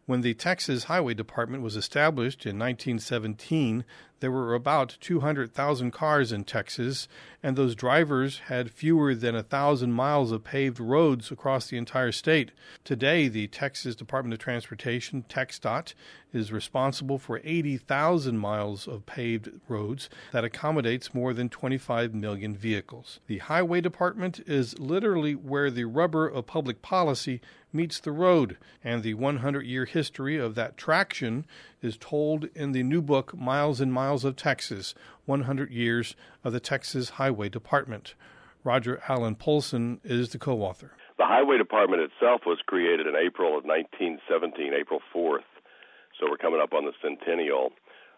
When the Texas Highway Department was established in 1917, there were about 200,000 cars in Texas, and those drivers had fewer than 1,000 miles of paved roads across the entire state. Today, the Texas Department of Transportation, TxDOT, is responsible for 80,000 miles of paved roads that accommodates more than 25 million vehicles. The Highway Department is literally where the rubber of public policy meets the road, and the 100-year history of that traction is told in the new book, Miles and Miles of Texas, 100 Years of the Texas Highway Department. Roger Allen Polson is the co-author. The Highway Department itself was created in April of 1917, April 4th, so we're coming up on the centennial.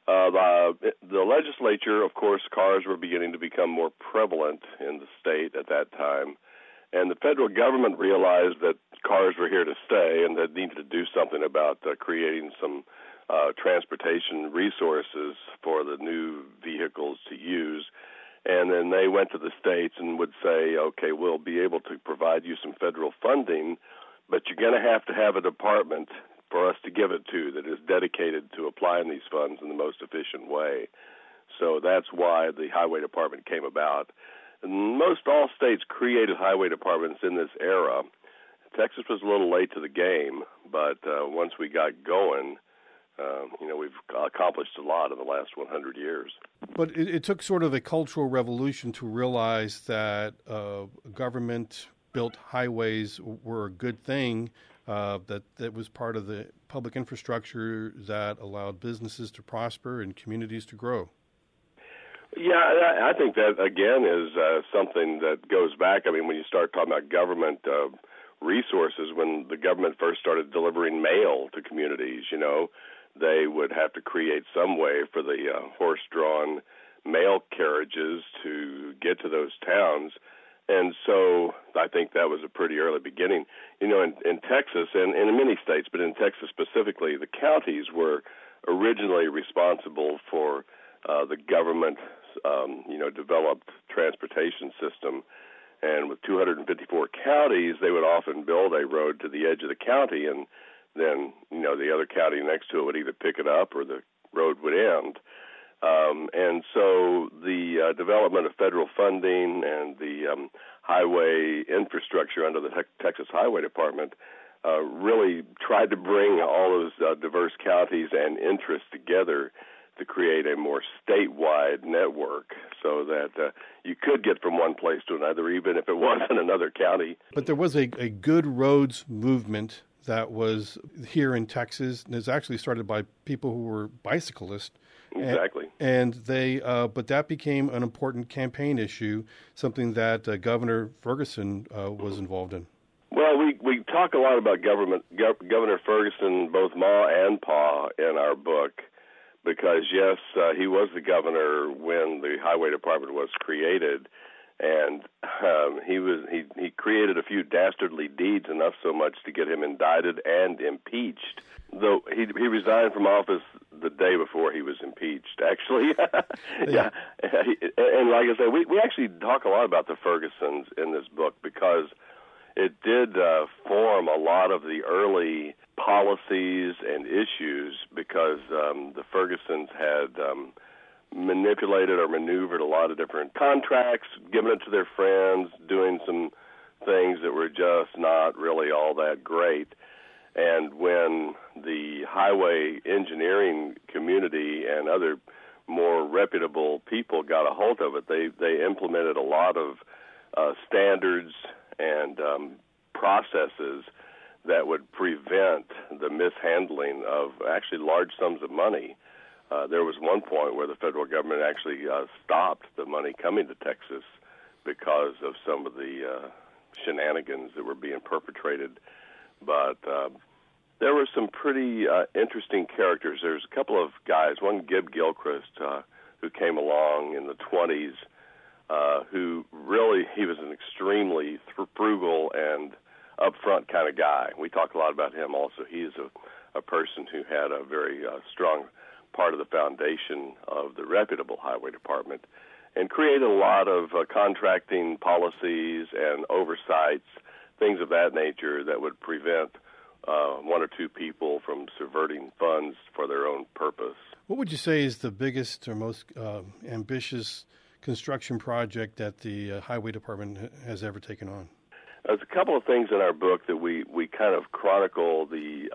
The legislature, of course, cars were beginning to become more prevalent in the state at that time, and the federal government realized that cars were here to stay and that needed to do something about creating some transportation resources for the new vehicles to use. And then they went to the states and would say, okay, we'll be able to provide you some federal funding, but you're going to have a department for us to give it to that is dedicated to applying these funds in the most efficient way. So that's why the Highway Department came about. And most all states created highway departments in this era. Texas was a little late to the game, but once we got going, we've accomplished a lot in the last 100 years. But it took sort of a cultural revolution to realize that government-built highways were a good thing, that was part of the public infrastructure that allowed businesses to prosper and communities to grow. Yeah, I think that, again, is something that goes back. I mean, when you start talking about government resources, when the government first started delivering mail to communities, they would have to create some way for the horse-drawn mail carriages to get to those towns. And so I think that was a pretty early beginning. In Texas and in many states, but in Texas specifically, the counties were originally responsible for the government, developed transportation system. And with 254 counties, they would often build a road to the edge of the county, and then, the other county next to it would either pick it up or the road would end. And so the development of federal funding and the highway infrastructure under the Texas Highway Department really tried to bring all those diverse counties and interests together to create a more statewide network so that you could get from one place to another, even if it wasn't another county. But there was a good roads movement that was here in Texas, and it's actually started by people who were bicyclists. Exactly. And they, but that became an important campaign issue, something that Governor Ferguson was involved in. Well, we talk a lot about Governor Ferguson, both Ma and Pa, in our book, because yes, he was the governor when the Highway Department was created, and he created a few dastardly deeds, enough so much to get him indicted and impeached. Though he resigned from office the day before he was impeached, actually. Yeah. And like I said, we actually talk a lot about the Fergusons in this book because it did form a lot of the early policies and issues because the Fergusons had manipulated or maneuvered a lot of different contracts, given it to their friends, doing some things that were just not really all that great. And when the highway engineering community and other more reputable people got a hold of it, they implemented a lot of standards and processes that would prevent the mishandling of actually large sums of money. There was one point where the federal government actually stopped the money coming to Texas because of some of the shenanigans that were being perpetrated. But there were some pretty interesting characters. There's a couple of guys, one Gib Gilchrist, who came along in the 20s, who really, he was an extremely frugal and upfront kind of guy. We talk a lot about him also. He is a person who had a very strong part of the foundation of the reputable Highway Department and created a lot of contracting policies and oversights, things of that nature that would prevent one or two people from subverting funds for their own purpose. What would you say is the biggest or most ambitious construction project that the Highway Department has ever taken on? There's a couple of things in our book that we kind of chronicle the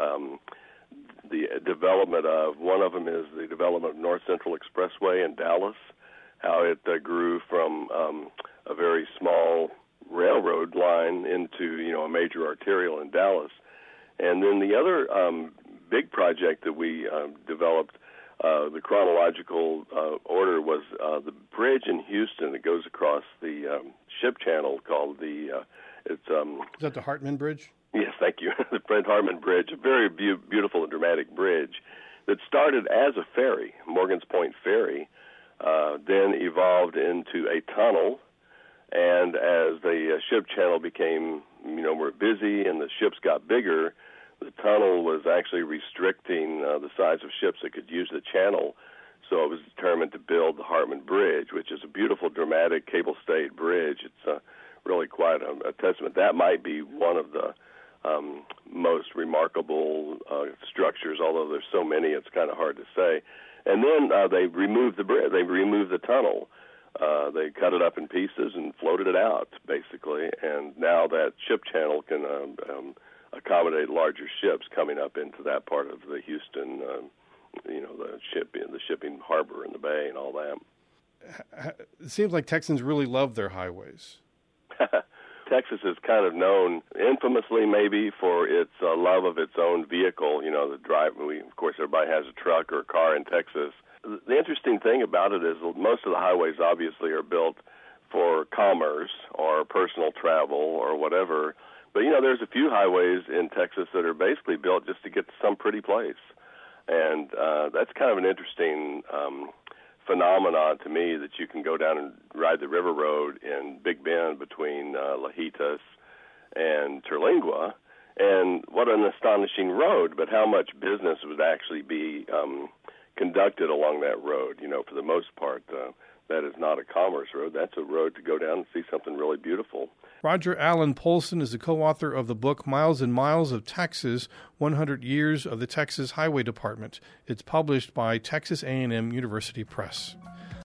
development of. One of them is the development of North Central Expressway in Dallas, how it grew from a very small railroad line into a major arterial in Dallas. And then the other big project that we developed, the chronological order, was the bridge in Houston that goes across the ship channel called is that the Hartman Bridge? Yes, thank you. The Fred Hartman Bridge, a very beautiful and dramatic bridge that started as a ferry, Morgan's Point Ferry, then evolved into a tunnel. And as the ship channel became, more busy and the ships got bigger, the tunnel was actually restricting the size of ships that could use the channel. So it was determined to build the Hartman Bridge, which is a beautiful, dramatic cable-stayed bridge. It's really quite a testament. That might be one of the most remarkable structures, although there's so many, it's kind of hard to say. And then they removed the bridge. They removed the tunnel. They cut it up in pieces and floated it out, basically. And now that ship channel can accommodate larger ships coming up into that part of the Houston, the shipping harbor and the bay and all that. It seems like Texans really love their highways. Texas is kind of known infamously maybe for its love of its own vehicle. The drive. Of course, everybody has a truck or a car in Texas. The interesting thing about it is most of the highways obviously are built for commerce or personal travel or whatever. But, there's a few highways in Texas that are basically built just to get to some pretty place. And that's kind of an interesting phenomenon to me, that you can go down and ride the River Road in Big Bend between Lajitas and Terlingua. And what an astonishing road, but how much business would actually be conducted along that road. For the most part, that is not a commerce road. That's a road to go down and see something really beautiful. Roger Allen Polson is the co-author of the book Miles and Miles of Texas, 100 Years of the Texas Highway Department. It's published by Texas A&M University Press.